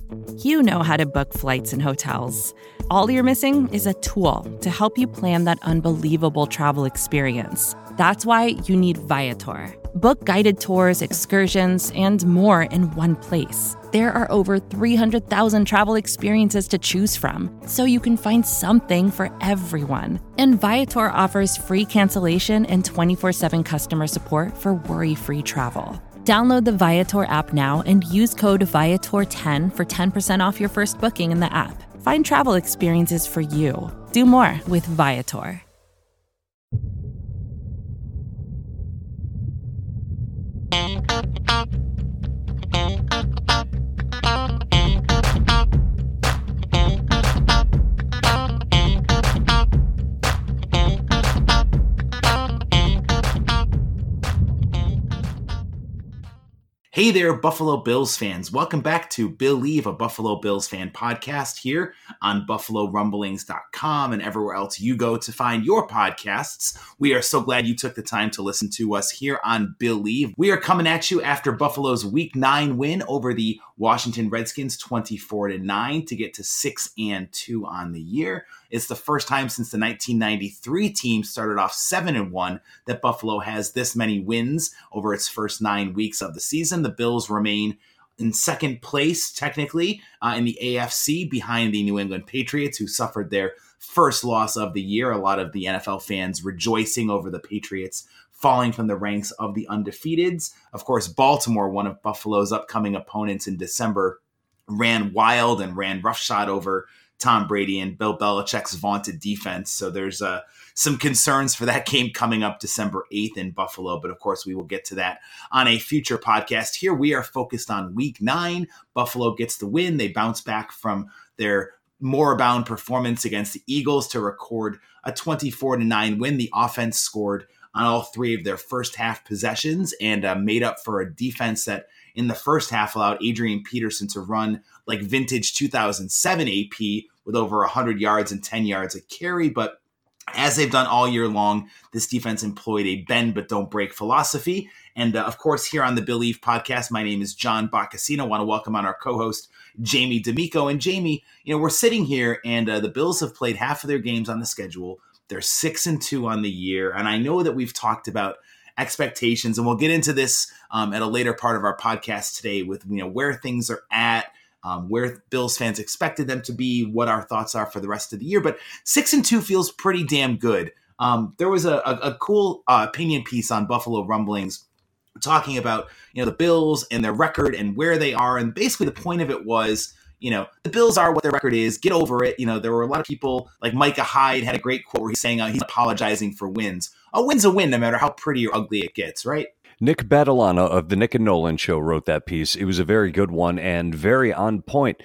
You know how to book flights and hotels. All you're missing is a tool to help you plan that unbelievable travel experience. That's why you need Viator. Book guided tours, excursions, and more in one place. There are over 300,000 travel experiences to choose from, so you can find something for everyone. And Viator offers free cancellation and 24/7 customer support for worry-free travel. Download the Viator app now and use code Viator10 for 10% off your first booking in the app. Find travel experiences for you. Do more with Viator. Hey there, Buffalo Bills fans. Welcome back to Believe, a Buffalo Bills fan podcast here on BuffaloRumblings.com and everywhere else you go to find your podcasts. We are so glad you took the time to listen to us here on Believe. We are coming at you after Buffalo's Week 9 win over the Washington Redskins 24-9 to get to 6-2 on the year. It's the first time since the 1993 team started off 7-1 that Buffalo has this many wins over its first 9 weeks of the season. The Bills remain in second place, technically, in the AFC behind the New England Patriots, who suffered their first loss of the year. A lot of the NFL fans rejoicing over the Patriots falling from the ranks of the undefeateds. Of course, Baltimore, one of Buffalo's upcoming opponents in December, ran wild and ran roughshod over Tom Brady and Bill Belichick's vaunted defense. So there's some concerns for that game coming up December 8th in Buffalo. But of course, we will get to that on a future podcast. Here we are focused on Week 9. Buffalo gets the win. They bounce back from their moribund performance against the Eagles to record a 24-9 win. The offense scored on all 3 of their first half possessions and made up for a defense that in the first half allowed Adrian Peterson to run like vintage 2007 AP with over 100 yards and 10 yards a carry. But as they've done all year long, this defense employed a bend but don't break philosophy. And of course, here on the Believe podcast, my name is John Boccacino. I want to welcome on our co-host, Jamie D'Amico. And Jamie, we're sitting here and the Bills have played half of their games on the schedule. They're 6-2 on the year. And I know that we've talked about expectations, and we'll get into this at a later part of our podcast today with where things are at, where Bills fans expected them to be, what our thoughts are for the rest of the year. But 6-2 feels pretty damn good. There was a cool opinion piece on Buffalo Rumblings talking about the Bills and their record and where they are, and basically the point of it was, the Bills are what their record is. Get over it. There were a lot of people like Micah Hyde had a great quote where he's saying he's apologizing for wins. A win's a win, no matter how pretty or ugly it gets, right? Nick Badalana of the Nick and Nolan Show wrote that piece. It was a very good one and very on point.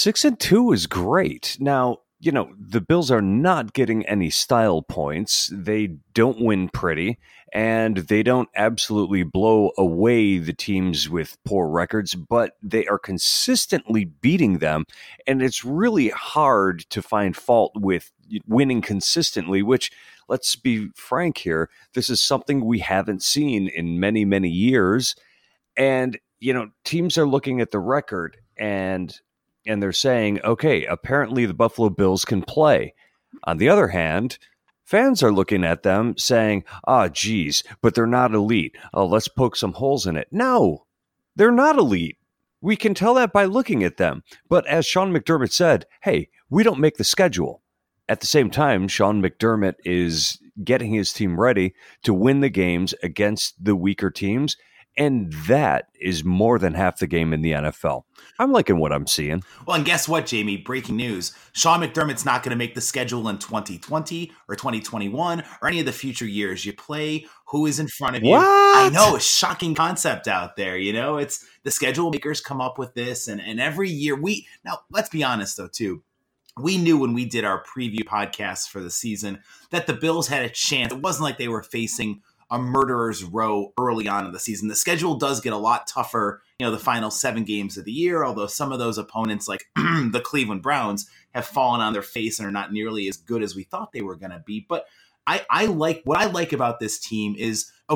6-2 is great. Now, the Bills are not getting any style points. They don't win pretty, and they don't absolutely blow away the teams with poor records, but they are consistently beating them, and it's really hard to find fault with winning consistently, which, let's be frank here, this is something we haven't seen in many, many years. And, teams are looking at the record and they're saying, okay, apparently the Buffalo Bills can play. On the other hand, fans are looking at them saying, geez, but they're not elite. Oh, let's poke some holes in it. No, they're not elite. We can tell that by looking at them. But as Sean McDermott said, hey, we don't make the schedule. At the same time, Sean McDermott is getting his team ready to win the games against the weaker teams, and that is more than half the game in the NFL. I'm liking what I'm seeing. Well, and guess what, Jamie? Breaking news. Sean McDermott's not going to make the schedule in 2020 or 2021 or any of the future years. You play who is in front of you. What? I know, a shocking concept out there. It's the schedule makers come up with this, and every year now, let's be honest, though, too. We knew when we did our preview podcast for the season that the Bills had a chance. It wasn't like they were facing a murderer's row early on in the season. The schedule does get a lot tougher, the final 7 games of the year, although some of those opponents like the Cleveland Browns have fallen on their face and are not nearly as good as we thought they were going to be. But what I like about this team is, okay,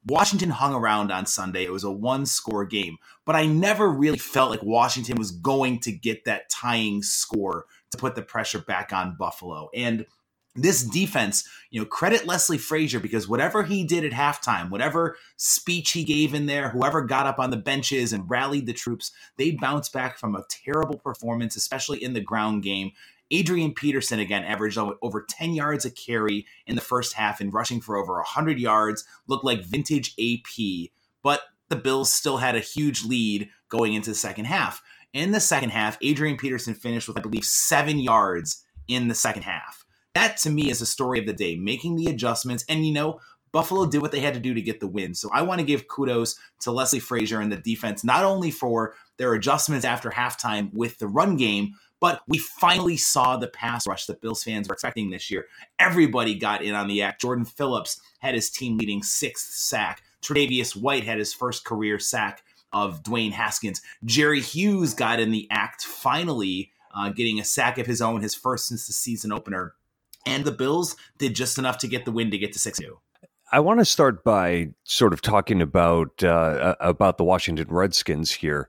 Washington hung around on Sunday. It was a one-score game, but I never really felt like Washington was going to get that tying score to put the pressure back on Buffalo. And this defense, credit Leslie Frazier, because whatever he did at halftime, whatever speech he gave in there, whoever got up on the benches and rallied the troops, they bounced back from a terrible performance, especially in the ground game. Adrian Peterson, again, averaged over 10 yards a carry in the first half and rushing for over 100 yards, looked like vintage AP, but the Bills still had a huge lead going into the second half. In the second half, Adrian Peterson finished with, I believe, 7 yards in the second half. That, to me, is the story of the day, making the adjustments. And, Buffalo did what they had to do to get the win. So I want to give kudos to Leslie Frazier and the defense, not only for their adjustments after halftime with the run game, but we finally saw the pass rush that Bills fans were expecting this year. Everybody got in on the act. Jordan Phillips had his team-leading 6th sack. Tre'Davious White had his first career sack of Dwayne Haskins. Jerry Hughes got in the act, finally getting a sack of his own, his first since the season opener. And the Bills did just enough to get the win to get to 6-2. I want to start by sort of talking about the Washington Redskins here.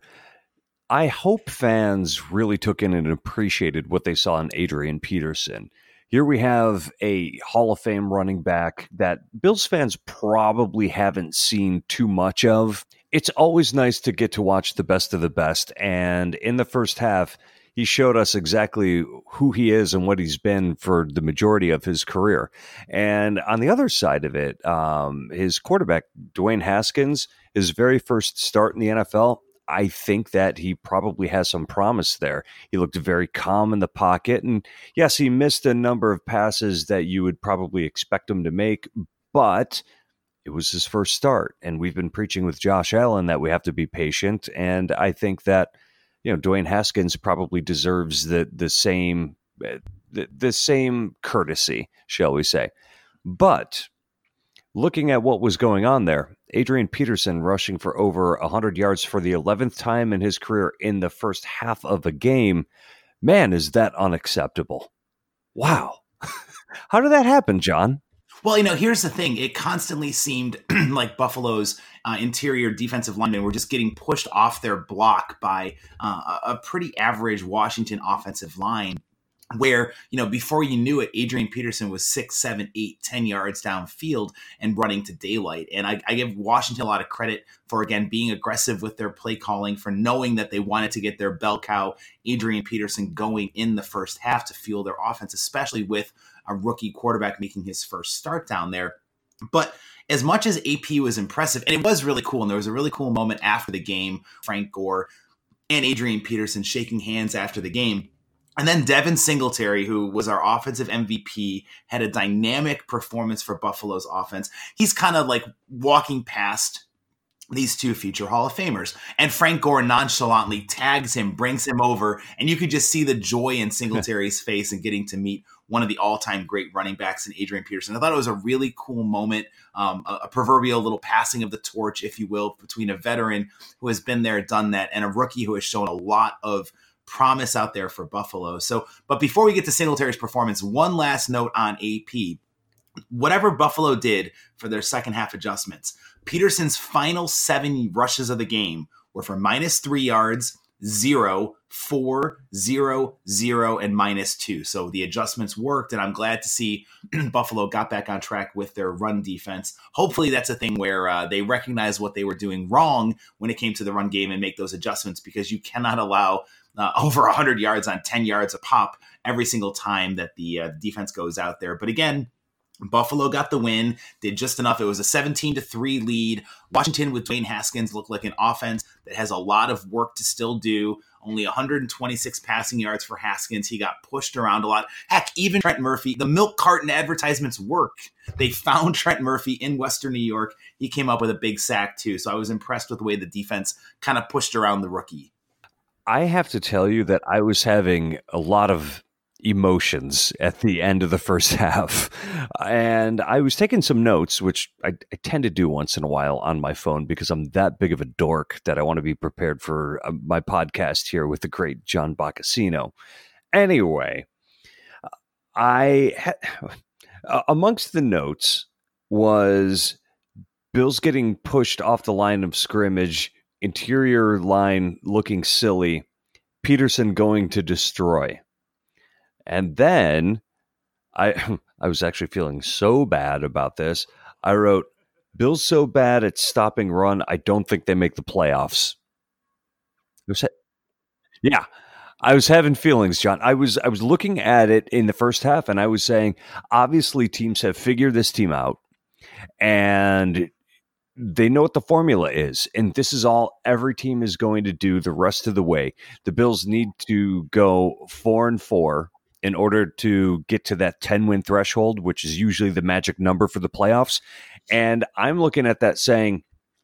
I hope fans really took in and appreciated what they saw in Adrian Peterson. Here we have a Hall of Fame running back that Bills fans probably haven't seen too much of. It's always nice to get to watch the best of the best. And in the first half, he showed us exactly who he is and what he's been for the majority of his career. And on the other side of it, his quarterback, Dwayne Haskins, his very first start in the NFL, I think that he probably has some promise there. He looked very calm in the pocket. And yes, he missed a number of passes that you would probably expect him to make, but it was his first start. And we've been preaching with Josh Allen that we have to be patient. And I think that Dwayne Haskins probably deserves the same courtesy, shall we say. But looking at what was going on there, Adrian Peterson rushing for over 100 yards for the 11th time in his career in the first half of a game. Man, is that unacceptable. Wow. How did that happen, John? Well, here's the thing. It constantly seemed like Buffalo's interior defensive linemen were just getting pushed off their block by a pretty average Washington offensive line where, before you knew it, Adrian Peterson was 6, 7, 8, 10 yards downfield and running to daylight. And I give Washington a lot of credit for, again, being aggressive with their play calling, for knowing that they wanted to get their bell cow, Adrian Peterson, going in the first half to fuel their offense, especially with a rookie quarterback making his first start down there. But as much as AP was impressive, and it was really cool, and there was a really cool moment after the game, Frank Gore and Adrian Peterson shaking hands after the game. And then Devin Singletary, who was our offensive MVP, had a dynamic performance for Buffalo's offense. He's kind of like walking past these two future Hall of Famers. And Frank Gore nonchalantly tags him, brings him over, and you could just see the joy in Singletary's face and getting to meet one of the all-time great running backs in Adrian Peterson. I thought it was a really cool moment, a proverbial little passing of the torch, if you will, between a veteran who has been there, done that, and a rookie who has shown a lot of promise out there for Buffalo. But before we get to Singletary's performance, one last note on AP. Whatever Buffalo did for their second half adjustments, Peterson's final 7 rushes of the game were for -3 yards, 0, 4, 0, 0, and -2. So the adjustments worked, and I'm glad to see Buffalo got back on track with their run defense. Hopefully that's a thing where they recognize what they were doing wrong when it came to the run game and make those adjustments, because you cannot allow over 100 yards on 10 yards a pop every single time that the defense goes out there. But again, Buffalo got the win, did just enough. It was a 17-3 lead. Washington with Dwayne Haskins looked like an offense that has a lot of work to still do. Only 126 passing yards for Haskins. He got pushed around a lot. Heck, even Trent Murphy, the milk carton advertisements work. They found Trent Murphy in Western New York. He came up with a big sack too. So I was impressed with the way the defense kind of pushed around the rookie. I have to tell you that I was having a lot of emotions at the end of the first half. And I was taking some notes, which I tend to do once in a while on my phone because I'm that big of a dork that I want to be prepared for my podcast here with the great John Boccacino. Anyway, amongst the notes was Bills getting pushed off the line of scrimmage, interior line looking silly, Peterson going to destroy. And then I was actually feeling so bad about this. I wrote, Bills so bad at stopping run, I don't think they make the playoffs. Yeah, I was having feelings, John. I was looking at it in the first half, and I was saying, obviously, teams have figured this team out, and they know what the formula is, and this is all every team is going to do the rest of the way. The Bills need to go 4-4 in order to get to that 10-win threshold, which is usually the magic number for the playoffs. And I'm looking at that saying,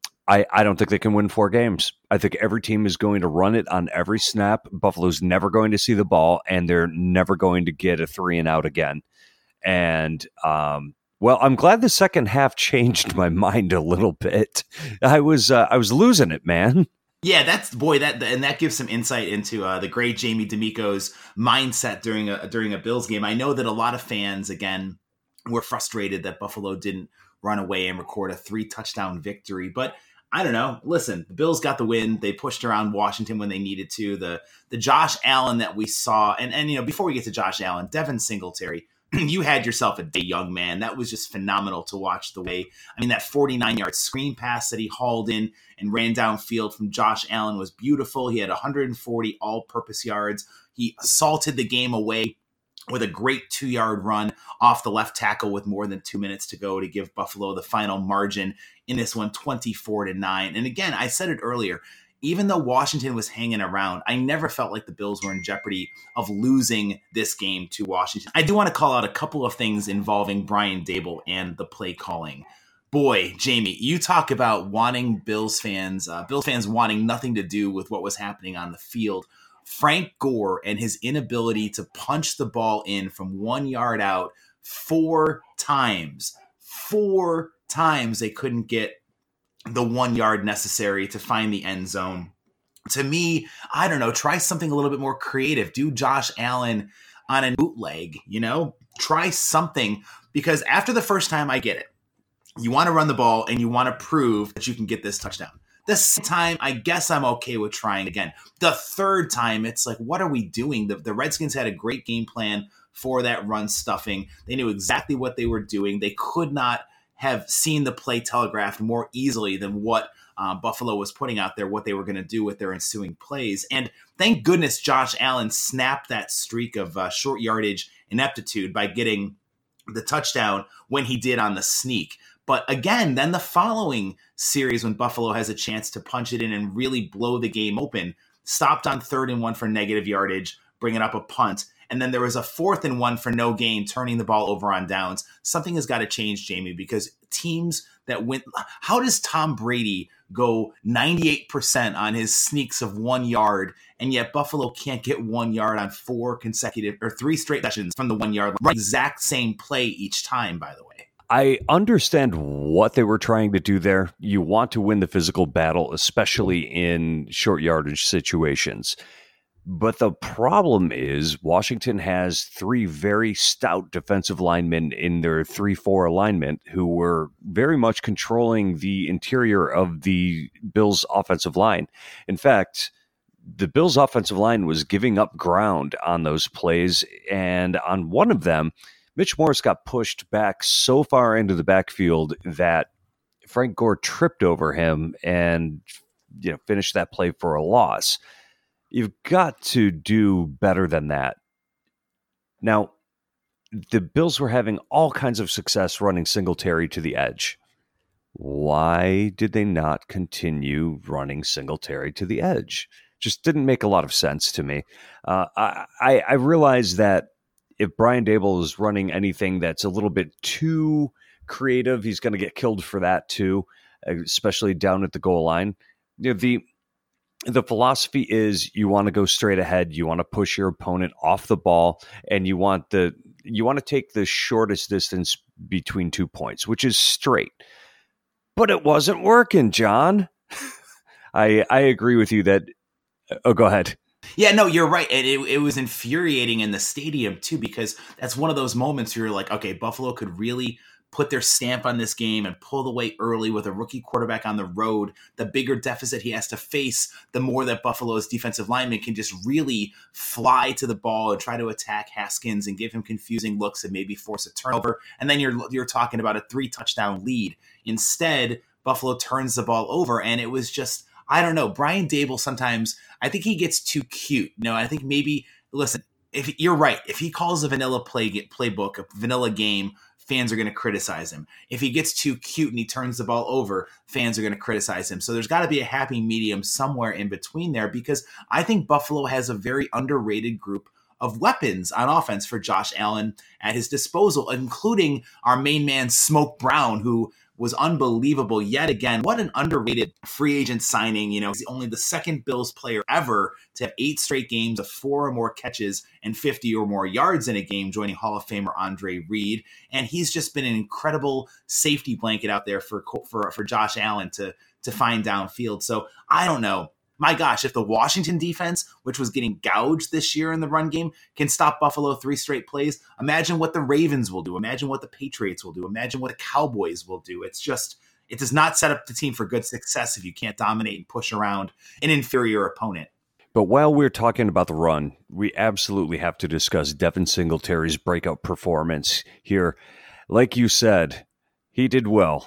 I don't think they can win 4 games. I think every team is going to run it on every snap. Buffalo's never going to see the ball, and they're never going to get a 3-and-out again. And, well, I'm glad the second half changed my mind a little bit. I was losing it, man. Yeah, that gives some insight into the great Jamie D'Amico's mindset during a Bills game. I know that a lot of fans, again, were frustrated that Buffalo didn't run away and record a 3-touchdown victory, but I don't know. Listen, the Bills got the win. They pushed around Washington when they needed to. The Josh Allen that we saw, and before we get to Josh Allen, Devin Singletary, you had yourself a day, young man. That was just phenomenal to watch the way. I mean, that 49-yard screen pass that he hauled in and ran downfield from Josh Allen was beautiful. He had 140 all-purpose yards. He assaulted the game away with a great 2-yard run off the left tackle with more than 2 minutes to go to give Buffalo the final margin in this one, 24-9. And again, I said it earlier, even though Washington was hanging around, I never felt like the Bills were in jeopardy of losing this game to Washington. I do want to call out a couple of things involving Brian Daboll and the play calling. Boy, Jamie, you talk about wanting Bills fans wanting nothing to do with what was happening on the field. Frank Gore and his inability to punch the ball in from 1 yard out 4 times. 4 times they couldn't get the 1 yard necessary to find the end zone. To me, I don't know, try something a little bit more creative. Do Josh Allen on a bootleg, try something, because after the first time, I get it. You want to run the ball and you want to prove that you can get this touchdown. The second time, I guess I'm okay with trying again. The third time, it's like, what are we doing? The Redskins had a great game plan for that run stuffing. They knew exactly what they were doing. They could not have seen the play telegraphed more easily than what Buffalo was putting out there, what they were going to do with their ensuing plays. And thank goodness Josh Allen snapped that streak of short yardage ineptitude by getting the touchdown when he did on the sneak. But again, then the following series, when Buffalo has a chance to punch it in and really blow the game open, stopped on 3rd and 1 for negative yardage, bringing up a punt. And then there was a 4th and 1 for no gain, turning the ball over on downs. Something has got to change, Jamie, because teams that win, how does Tom Brady go 98% on his sneaks of 1 yard, and yet Buffalo can't get 1 yard on 3 straight sessions from the 1 yard line? Exact same play each time, by the way. I understand what they were trying to do there. You want to win the physical battle, especially in short yardage situations. But the problem is Washington has 3 very stout defensive linemen in their 3-4 alignment who were very much controlling the interior of the Bills' offensive line. In fact, the Bills' offensive line was giving up ground on those plays, and on one of them, Mitch Morse got pushed back so far into the backfield that Frank Gore tripped over him and finished that play for a loss. You've got to do better than that. Now, the Bills were having all kinds of success running Singletary to the edge. Why did they not continue running Singletary to the edge? Just didn't make a lot of sense to me. I realize that if Brian Daboll is running anything that's a little bit too creative, he's going to get killed for that too, especially down at the goal line. The philosophy is you want to go straight ahead, you want to push your opponent off the ball, and you want to take the shortest distance between 2 points, which is straight. But it wasn't working, John. I agree with you that. Oh, go ahead. Yeah, no, you're right. And it was infuriating in the stadium, too, because that's one of those moments where you're like, okay, Buffalo could really put their stamp on this game and pull away early with a rookie quarterback on the road, the bigger deficit he has to face, the more that Buffalo's defensive linemen can just really fly to the ball and try to attack Haskins and give him confusing looks and maybe force a turnover. And then you're talking about a 3-touchdown lead. Instead, Buffalo turns the ball over, and it was just, I don't know. Brian Daboll sometimes, I think he gets too cute. I think maybe, listen, if you're right, if he calls a vanilla playbook, a vanilla game, fans are going to criticize him. If he gets too cute and he turns the ball over, fans are going to criticize him. So there's got to be a happy medium somewhere in between there, because I think Buffalo has a very underrated group of weapons on offense for Josh Allen at his disposal, including our main man, Smoke Brown, who was unbelievable yet again. What an underrated free agent signing. He's only the second Bills player ever to have 8 straight games of 4 or more catches and 50 or more yards in a game, joining Hall of Famer Andre Reed. And he's just been an incredible safety blanket out there for Josh Allen to find downfield. So I don't know. My gosh, if the Washington defense, which was getting gouged this year in the run game, can stop Buffalo 3 straight plays, imagine what the Ravens will do. Imagine what the Patriots will do. Imagine what the Cowboys will do. It does not set up the team for good success if you can't dominate and push around an inferior opponent. But while we're talking about the run, we absolutely have to discuss Devin Singletary's breakout performance here. Like you said, he did well.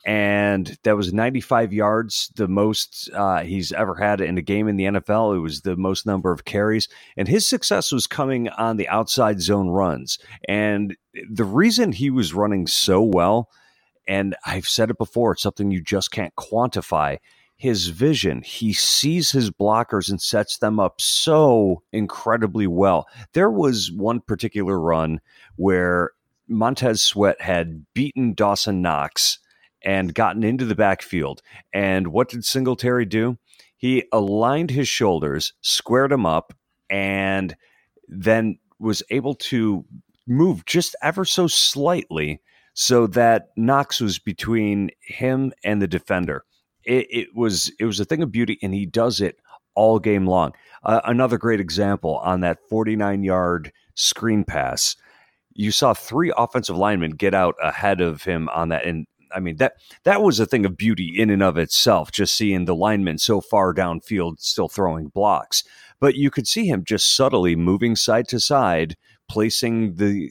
And that was 95 yards, the most he's ever had in a game in the NFL. It was the most number of carries. And his success was coming on the outside zone runs. And the reason he was running so well, and I've said it before, it's something you just can't quantify, his vision. He sees his blockers and sets them up so incredibly well. There was one particular run where Montez Sweat had beaten Dawson Knox and gotten into the backfield. And what did Singletary do? He aligned his shoulders, squared them up, and then was able to move just ever so slightly so that Knox was between him and the defender. It was a thing of beauty, and he does it all game long. Another great example on that 49-yard screen pass. You saw 3 offensive linemen get out ahead of him on that, and I mean, that was a thing of beauty in and of itself, just seeing the linemen so far downfield still throwing blocks. But you could see him just subtly moving side to side, placing the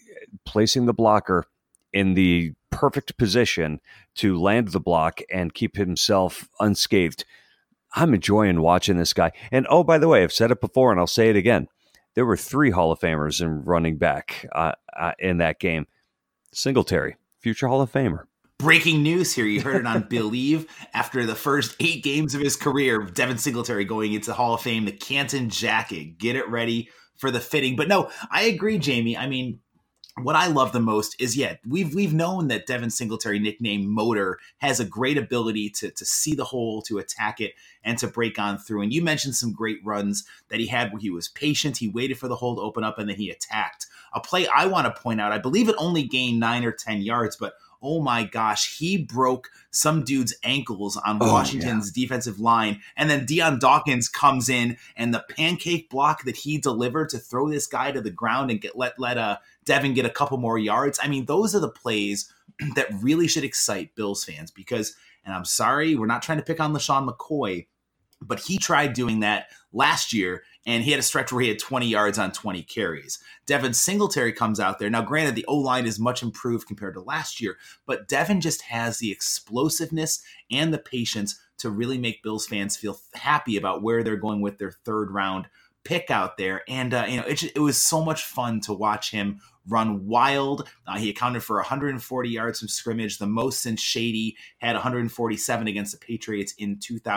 blocker in the perfect position to land the block and keep himself unscathed. I'm enjoying watching this guy. And oh, by the way, I've said it before and I'll say it again. There were 3 Hall of Famers in running back in that game. Singletary, future Hall of Famer. Breaking news here. You heard it on Believe. After the first 8 games of his career, Devin Singletary going into Hall of Fame, the Canton jacket. Get it ready for the fitting. But no, I agree, Jamie. I mean, what I love the most is, we've known that Devin Singletary, nicknamed Motor, has a great ability to see the hole, to attack it, and to break on through. And you mentioned some great runs that he had where he was patient. He waited for the hole to open up, and then he attacked. A play I want to point out, I believe it only gained 9 or 10 yards, but oh my gosh, he broke some dude's ankles on Washington's defensive line. And then Deion Dawkins comes in, and the pancake block that he delivered to throw this guy to the ground and let Devin get a couple more yards. I mean, those are the plays that really should excite Bills fans because, and I'm sorry, we're not trying to pick on LaShawn McCoy, but he tried doing that last year, and he had a stretch where he had 20 yards on 20 carries. Devin Singletary comes out there. Now, granted, the O-line is much improved compared to last year, but Devin just has the explosiveness and the patience to really make Bills fans feel happy about where they're going with their 3rd round pick out there. And, it was so much fun to watch him run wild. He accounted for 140 yards from scrimmage, the most since Shady had 147 against the Patriots in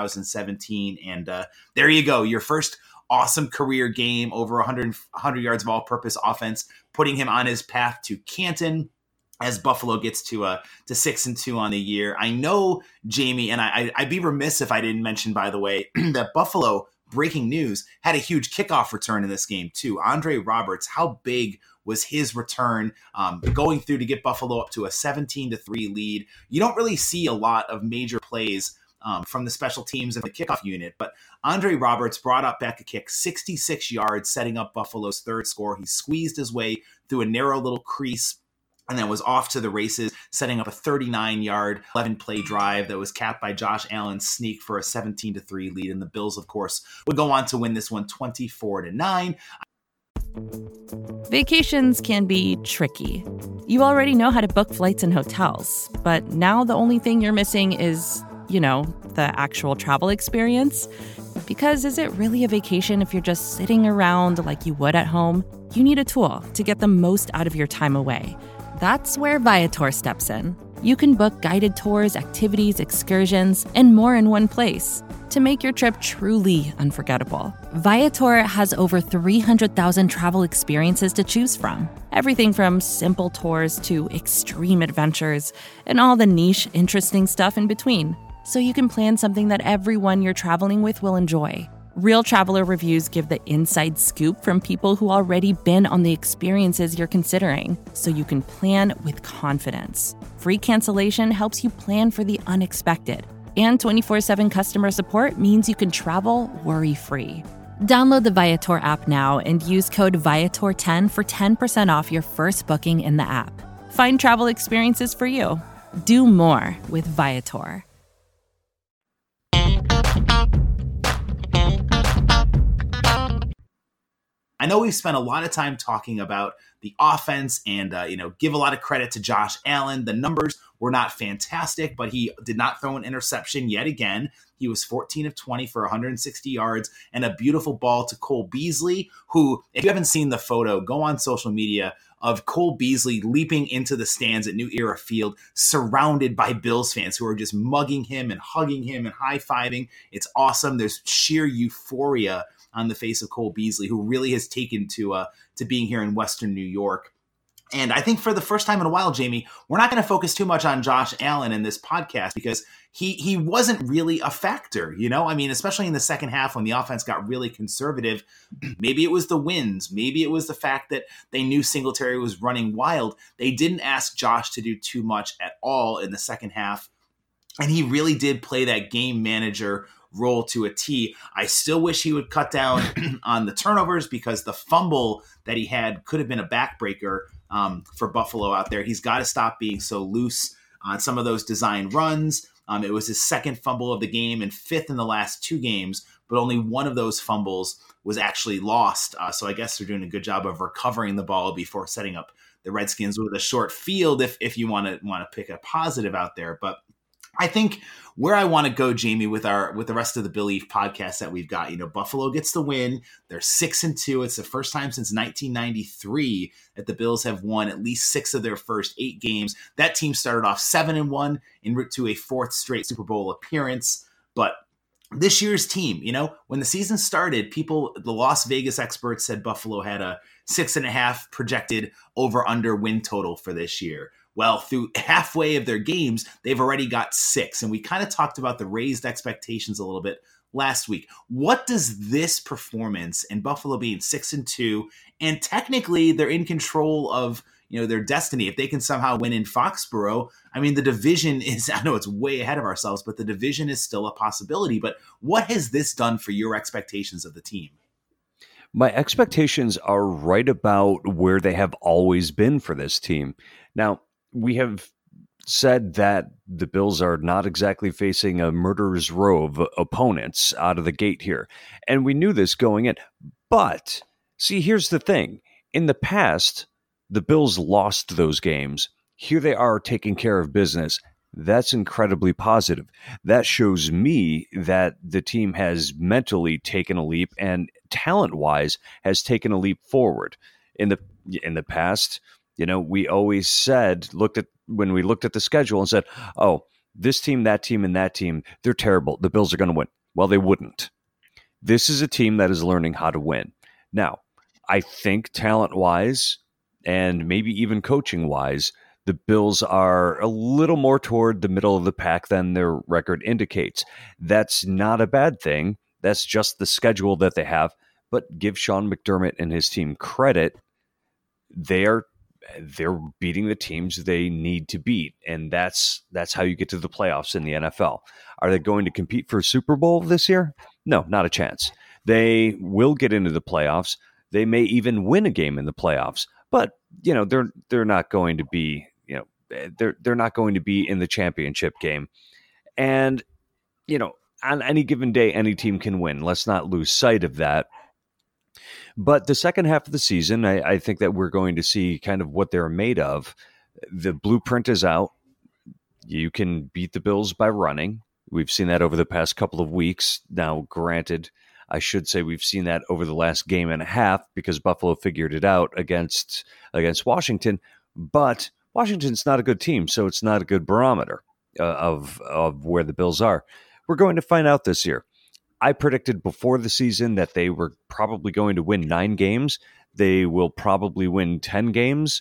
2017. And there you go, your first awesome career game, over 100 yards of all-purpose offense, putting him on his path to Canton as Buffalo gets to 6-2 on the year. I know, Jamie, and I'd be remiss if I didn't mention, by the way, that Buffalo, breaking news, had a huge kickoff return in this game too. Andre Roberts, how big was his return going through to get Buffalo up to a 17-3 lead? You don't really see a lot of major plays from the special teams and the kickoff unit, but Andre Roberts brought up back a kick, 66 yards, setting up Buffalo's 3rd score. He squeezed his way through a narrow little crease and then was off to the races, setting up a 39-yard, 11-play drive that was capped by Josh Allen's sneak for a 17-3 lead. And the Bills, of course, would go on to win this one 24-9. Vacations can be tricky. You already know how to book flights and hotels, but now the only thing you're missing is, the actual travel experience. Because is it really a vacation if you're just sitting around like you would at home? You need a tool to get the most out of your time away. That's where Viator steps in. You can book guided tours, activities, excursions, and more in one place to make your trip truly unforgettable. Viator has over 300,000 travel experiences to choose from. Everything from simple tours to extreme adventures and all the niche, interesting stuff in between. So you can plan something that everyone you're traveling with will enjoy. Real traveler reviews give the inside scoop from people who already been on the experiences you're considering, so you can plan with confidence. Free cancellation helps you plan for the unexpected. And 24/7 customer support means you can travel worry-free. Download the Viator app now and use code Viator10 for 10% off your first booking in the app. Find travel experiences for you. Do more with Viator. I know we've spent a lot of time talking about the offense and, give a lot of credit to Josh Allen. The numbers were not fantastic, but he did not throw an interception yet again. He was 14 of 20 for 160 yards and a beautiful ball to Cole Beasley, who, if you haven't seen the photo, go on social media of Cole Beasley leaping into the stands at New Era Field, surrounded by Bills fans who are just mugging him and hugging him and high-fiving. It's awesome. There's sheer euphoria on the face of Cole Beasley, who really has taken to being here in Western New York. And I think for the first time in a while, Jamie, we're not going to focus too much on Josh Allen in this podcast because he wasn't really a factor, especially in the second half when the offense got really conservative. Maybe it was the winds. Maybe it was the fact that they knew Singletary was running wild. They didn't ask Josh to do too much at all in the second half. And he really did play that game manager role to a T. I still wish he would cut down on the turnovers because the fumble that he had could have been a backbreaker for Buffalo out there. He's got to stop being so loose on some of those design runs. It was his second fumble of the game and fifth in the last two games, but only one of those fumbles was actually lost. So I guess they're doing a good job of recovering the ball before setting up the Redskins with a short field if you want to pick a positive out there. But I think where I want to go, Jamie, with the rest of the Believe podcast that we've got, Buffalo gets the win. They're 6-2. It's the first time since 1993 that the Bills have won at least 6 of their first 8 games. That team started off 7-1 en route to a 4th straight Super Bowl appearance. But this year's team, when the season started, the Las Vegas experts said Buffalo had a 6.5 projected over/under win total for this year. Well, through halfway of their games, they've already got 6. And we kind of talked about the raised expectations a little bit last week. What does this performance and Buffalo being 6-2, and technically they're in control of their destiny. If they can somehow win in Foxborough, the division is, I know it's way ahead of ourselves, but the division is still a possibility. But what has this done for your expectations of the team? My expectations are right about where they have always been for this team. Now, we have said that the Bills are not exactly facing a murderer's row of opponents out of the gate here. And we knew this going in. But, see, here's the thing. In the past, the Bills lost those games. Here they are taking care of business. That's incredibly positive. That shows me that the team has mentally taken a leap and talent-wise has taken a leap forward. In the past, we always said, when we looked at the schedule and said, oh, this team, that team, and that team, they're terrible. The Bills are going to win. Well, they wouldn't. This is a team that is learning how to win. Now, I think talent-wise and maybe even coaching-wise, the Bills are a little more toward the middle of the pack than their record indicates. That's not a bad thing. That's just the schedule that they have. But give Sean McDermott and his team credit. They're beating the teams they need to beat, and that's how you get to the playoffs in the NFL. Are they going to compete for a Super Bowl this year? No, not a chance. They will get into the playoffs. They may even win a game in the playoffs, but they're not going to be they're not going to be in the championship game. And on any given day, any team can win. Let's not lose sight of that. But the second half of the season, I think that we're going to see kind of what they're made of. The blueprint is out. You can beat the Bills by running. We've seen that over the past couple of weeks. Now, granted, I should say we've seen that over the last game and a half because Buffalo figured it out against Washington. But Washington's not a good team, so it's not a good barometer of where the Bills are. We're going to find out this year. I predicted before the season that they were probably going to win 9 games. They will probably win 10 games.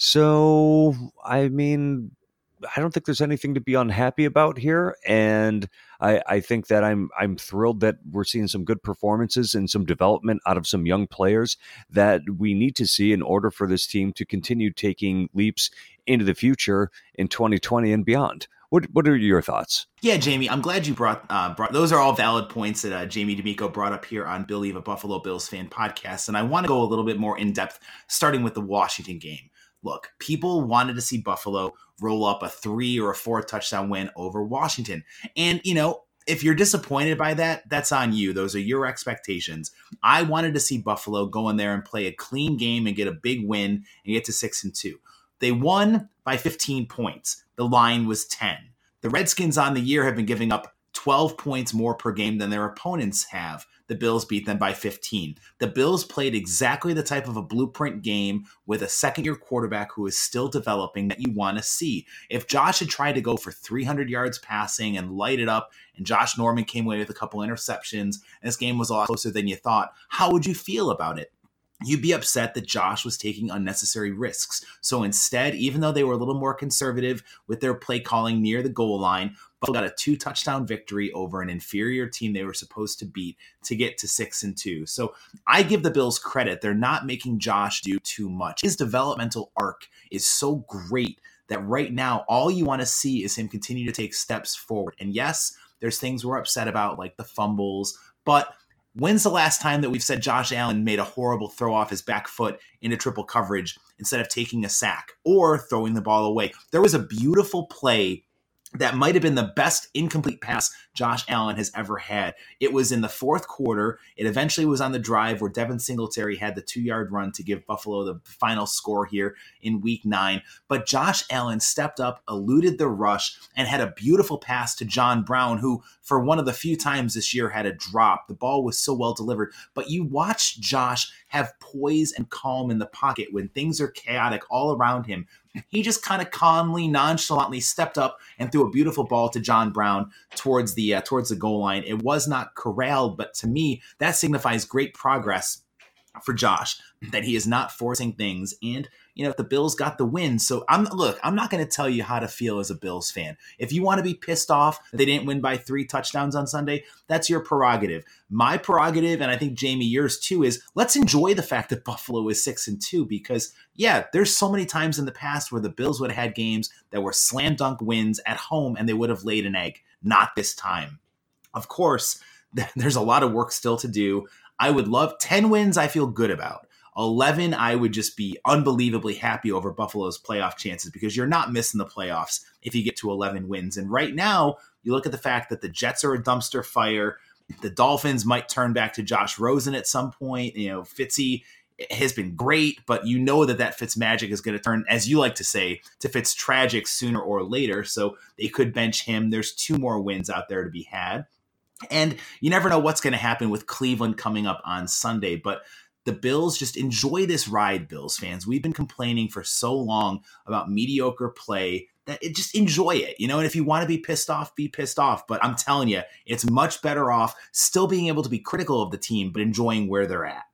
So, I mean, I don't think there's anything to be unhappy about here. And I think that I'm thrilled that we're seeing some good performances and some development out of some young players that we need to see in order for this team to continue taking leaps into the future in 2020 and beyond. What are your thoughts? Yeah, Jamie, I'm glad you brought those are all valid points that Jamie D'Amico brought up here on Believe, a Buffalo Bills fan podcast. And I want to go a little bit more in depth, starting with the Washington game. Look, people wanted to see Buffalo roll up a 3 or a 4 touchdown win over Washington. And, if you're disappointed by that, that's on you. Those are your expectations. I wanted to see Buffalo go in there and play a clean game and get a big win and get to 6-2. They won by 15 points. The line was 10. The Redskins on the year have been giving up 12 points more per game than their opponents have. The Bills beat them by 15. The Bills played exactly the type of a blueprint game with a second-year quarterback who is still developing that you want to see. If Josh had tried to go for 300 yards passing and light it up, and Josh Norman came away with a couple interceptions, and this game was a lot closer than you thought, how would you feel about it? You'd be upset that Josh was taking unnecessary risks. So instead, even though they were a little more conservative with their play calling near the goal line, Buffalo got a 2-touchdown victory over an inferior team they were supposed to beat to get to 6-2. So I give the Bills credit. They're not making Josh do too much. His developmental arc is so great that right now, all you want to see is him continue to take steps forward. And yes, there's things we're upset about, like the fumbles, but when's the last time that we've said Josh Allen made a horrible throw off his back foot into triple coverage instead of taking a sack or throwing the ball away? There was a beautiful play that might have been the best incomplete pass Josh Allen has ever had. It was in the fourth quarter. It eventually was on the drive where Devin Singletary had the 2-yard run to give Buffalo the final score here in week 9. But Josh Allen stepped up, eluded the rush, and had a beautiful pass to John Brown, who for one of the few times this year had a drop. The ball was so well delivered. But you watch Josh have poise and calm in the pocket when things are chaotic all around him. He just kind of calmly, nonchalantly stepped up and threw a beautiful ball to John Brown towards the goal line. It was not corralled, but to me, that signifies great progress for Josh, that he is not forcing things. And, the Bills got the win. So I'm not going to tell you how to feel as a Bills fan. If you want to be pissed off they didn't win by 3 touchdowns on Sunday, that's your prerogative. My prerogative, and I think Jamie, yours too, is let's enjoy the fact that Buffalo is 6-2 because, yeah, there's so many times in the past where the Bills would have had games that were slam dunk wins at home and they would have laid an egg. Not this time. Of course, there's a lot of work still to do. I would love 10 wins I feel good about. 11, I would just be unbelievably happy over Buffalo's playoff chances because you're not missing the playoffs if you get to 11 wins. And right now, you look at the fact that the Jets are a dumpster fire. The Dolphins might turn back to Josh Rosen at some point. Fitzy has been great, but you know that Fitz magic is going to turn, as you like to say, to Fitz tragic sooner or later. So they could bench him. There's 2 more wins out there to be had. And you never know what's going to happen with Cleveland coming up on Sunday, but the Bills, just enjoy this ride, Bills fans. We've been complaining for so long about mediocre play that just enjoy it, and if you want to be pissed off, be pissed off. But I'm telling you, it's much better off still being able to be critical of the team, but enjoying where they're at.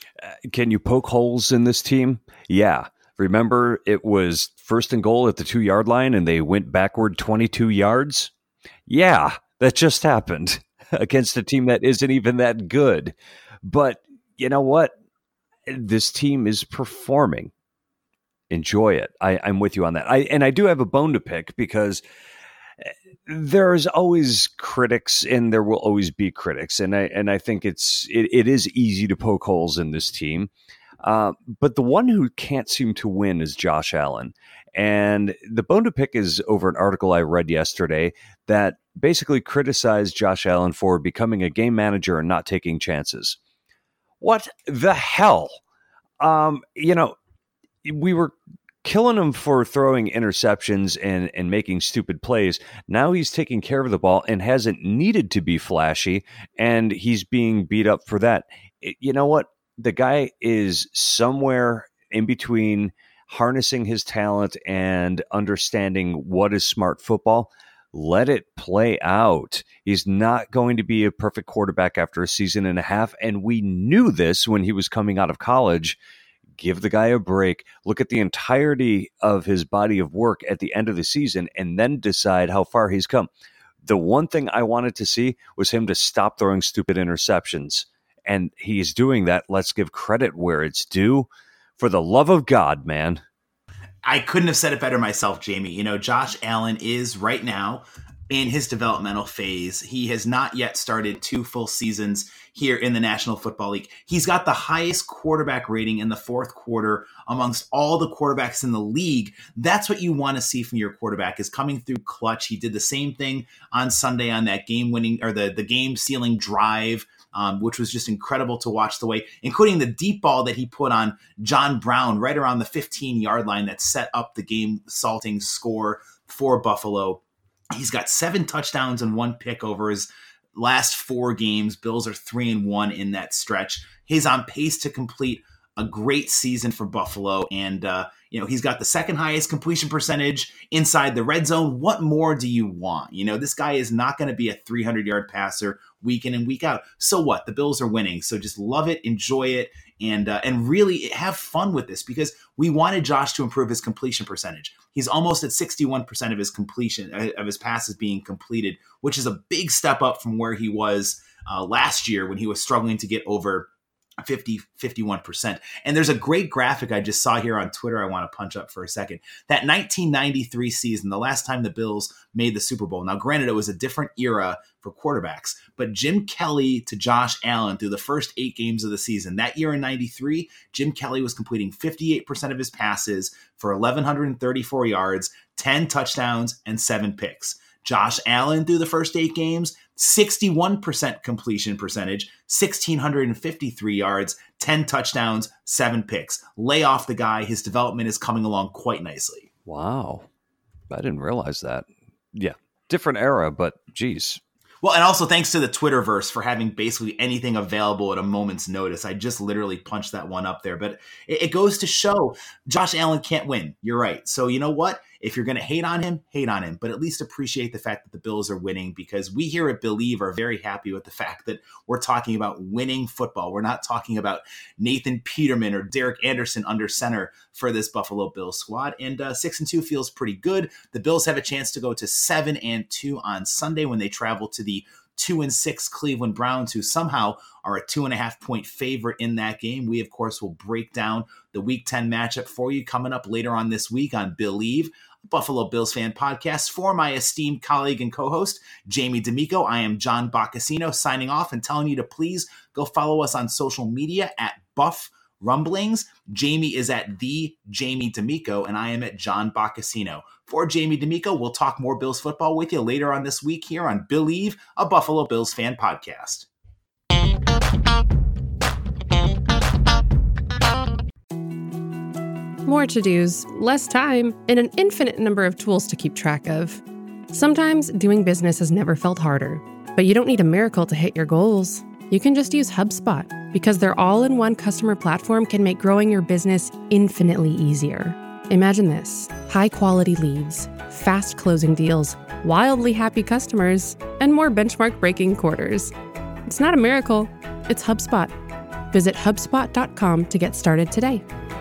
Can you poke holes in this team? Yeah. Remember, it was 1st and goal at the 2-yard line and they went backward 22 yards? Yeah, that just happened against a team that isn't even that good. But you know what? This team is performing. Enjoy it. I'm with you on that. I do have a bone to pick because there's always critics and there will always be critics. And I think it is easy to poke holes in this team. But the one who can't seem to win is Josh Allen. And the bone to pick is over an article I read yesterday that basically criticized Josh Allen for becoming a game manager and not taking chances. What the hell? We were killing him for throwing interceptions and making stupid plays. Now he's taking care of the ball and hasn't needed to be flashy, and he's being beat up for that. You know what? The guy is somewhere in between harnessing his talent and understanding what is smart football. Let it play out. He's not going to be a perfect quarterback after a season and a half, and we knew this when he was coming out of college. Give the guy a break. Look at the entirety of his body of work at the end of the season and then decide how far he's come. The one thing I wanted to see was him to stop throwing stupid interceptions, and he's doing that. Let's give credit where it's due. For the love of God, man. I couldn't have said it better myself, Jamie. Josh Allen is right now in his developmental phase. He has not yet started 2 full seasons here in the National Football League. He's got the highest quarterback rating in the fourth quarter amongst all the quarterbacks in the league. That's what you want to see from your quarterback, is coming through clutch. He did the same thing on Sunday on that game-winning or the game-sealing drive, which was just incredible to watch the way, including the deep ball that he put on John Brown right around the 15-yard line that set up the game-salting score for Buffalo. He's got 7 touchdowns and 1 pick over his last 4 games. Bills are 3-1 in that stretch. He's on pace to complete a great season for Buffalo. And, he's got the second highest completion percentage inside the red zone. What more do you want? This guy is not going to be a 300-yard passer week in and week out. So what? The Bills are winning. So just love it, enjoy it, and really have fun with this, because we wanted Josh to improve his completion percentage. He's almost at 61% of his completion of his passes being completed, which is a big step up from where he was last year when he was struggling to get over 51%. And there's a great graphic I just saw here on Twitter I want to punch up for a second. That 1993 season, the last time the Bills made the Super Bowl. Now, granted, it was a different era for quarterbacks, but Jim Kelly to Josh Allen through the first 8 games of the season. That year in 93, Jim Kelly was completing 58% of his passes for 1,134 yards, 10 touchdowns, and 7 picks. Josh Allen through the first 8 games, 61% completion percentage, 1,653 yards, 10 touchdowns, 7 picks. Lay off the guy. His development is coming along quite nicely. Wow. I didn't realize that. Yeah. Different era, but geez. Well, and also thanks to the Twitterverse for having basically anything available at a moment's notice. I just literally punched that one up there. But it goes to show Josh Allen can't win. You're right. So you know what? If you're going to hate on him, but at least appreciate the fact that the Bills are winning, because we here at Believe are very happy with the fact that we're talking about winning football. We're not talking about Nathan Peterman or Derek Anderson under center for this Buffalo Bills squad. And 6-2 feels pretty good. The Bills have a chance to go to 7-2 on Sunday when they travel to the 2-6 Cleveland Browns, who somehow are a 2.5-point favorite in that game. We, of course, will break down the Week 10 matchup for you coming up later on this week on Believe, a Buffalo Bills fan podcast. For my esteemed colleague and co-host, Jamie D'Amico, I am John Boccacino signing off and telling you to please go follow us on social media at Buff Rumblings. Jamie is at the Jamie D'Amico, and I am at John Boccacino. For Jamie D'Amico, we'll talk more Bills football with you later on this week here on Believe, a Buffalo Bills fan podcast. More to-dos, less time, and an infinite number of tools to keep track of. Sometimes doing business has never felt harder, but you don't need a miracle to hit your goals. You can just use HubSpot, because their all-in-one customer platform can make growing your business infinitely easier. Imagine this: high-quality leads, fast closing deals, wildly happy customers, and more benchmark-breaking quarters. It's not a miracle, it's HubSpot. Visit HubSpot.com to get started today.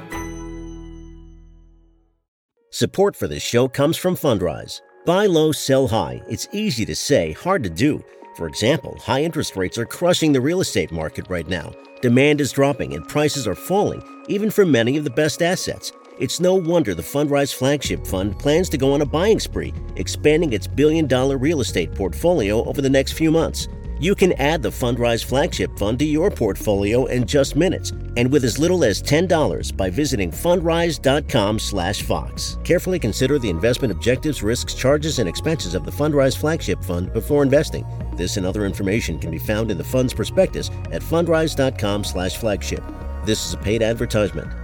Support for this show comes from Fundrise. Buy low, sell high. It's easy to say, hard to do. For example, high interest rates are crushing the real estate market right now. Demand is dropping and prices are falling, even for many of the best assets. It's no wonder the Fundrise Flagship Fund plans to go on a buying spree, expanding its billion-dollar real estate portfolio over the next few months. You can add the Fundrise Flagship Fund to your portfolio in just minutes and with as little as $10 by visiting fundrise.com/Fox. Carefully consider the investment objectives, risks, charges, and expenses of the Fundrise Flagship Fund before investing. This and other information can be found in the fund's prospectus at fundrise.com/flagship. This is a paid advertisement.